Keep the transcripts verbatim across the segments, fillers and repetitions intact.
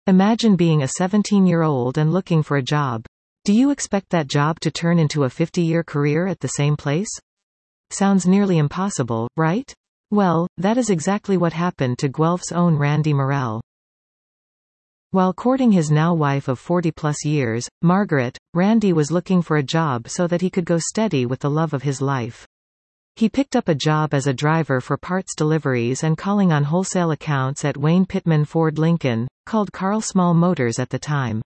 Imagine being a seventeen-year-old and looking for a job. Do you expect that job to turn into a fifty-year career at the same place? Sounds nearly impossible, right? Well, that is exactly what happened to Guelph's own Randy Morel. While courting his now wife of forty-plus years, Margaret, Randy was looking for a job so that he could go steady with the love of his life. He picked up a job as a driver for parts deliveries and calling on wholesale accounts at Wayne Pittman Ford Lincoln, called Carl Small Motors at the time.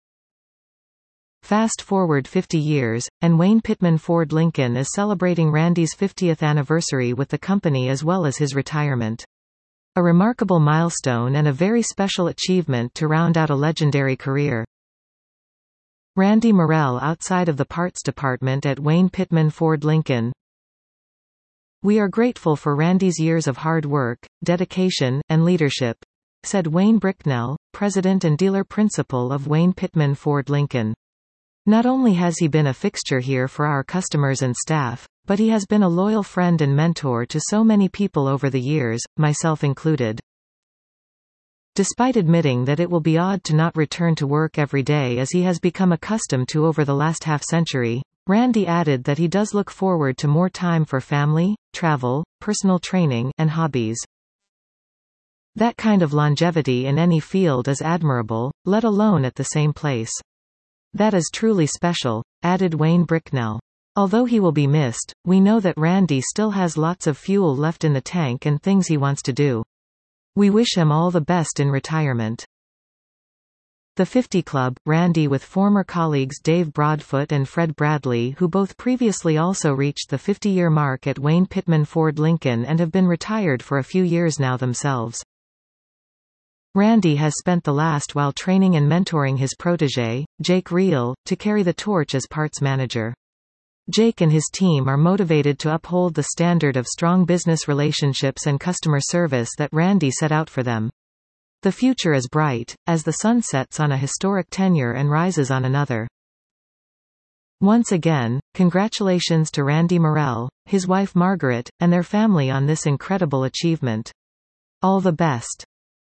Fast forward fifty years, and Wayne Pittman Ford Lincoln is celebrating Randy's fiftieth anniversary with the company as well as his retirement. A remarkable milestone and a very special achievement to round out a legendary career. Randy Morel outside of the parts department at Wayne Pittman Ford Lincoln. "We are grateful for Randy's years of hard work, dedication, and leadership," said Wayne Bricknell, president and dealer principal of Wayne Pittman Ford Lincoln. "Not only has he been a fixture here for our customers and staff, but he has been a loyal friend and mentor to so many people over the years, myself included." Despite admitting that it will be odd to not return to work every day as he has become accustomed to over the last half-century, Randy added that he does look forward to more time for family, travel, personal training, and hobbies. "That kind of longevity in any field is admirable, let alone at the same place. That is truly special," added Wayne Bricknell. "Although he will be missed, we know that Randy still has lots of fuel left in the tank and things he wants to do. We wish him all the best in retirement." The fifty Club, Randy with former colleagues Dave Broadfoot and Fred Bradley, who both previously also reached the fifty-year mark at Wayne Pittman Ford Lincoln and have been retired for a few years now themselves. Randy has spent the last while training and mentoring his protégé, Jake Reel, to carry the torch as parts manager. Jake and his team are motivated to uphold the standard of strong business relationships and customer service that Randy set out for them. The future is bright, as the sun sets on a historic tenure and rises on another. Once again, congratulations to Randy Morel, his wife Margaret, and their family on this incredible achievement. All the best.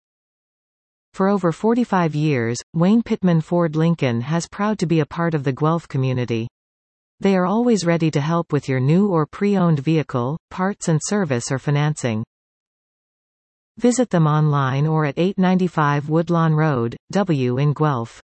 For over forty-five years, Wayne Pittman Ford Lincoln has proud to be a part of the Guelph community. They are always ready to help with your new or pre-owned vehicle, parts and service or financing. Visit them online or at eight ninety-five Woodlawn Road, W in Guelph.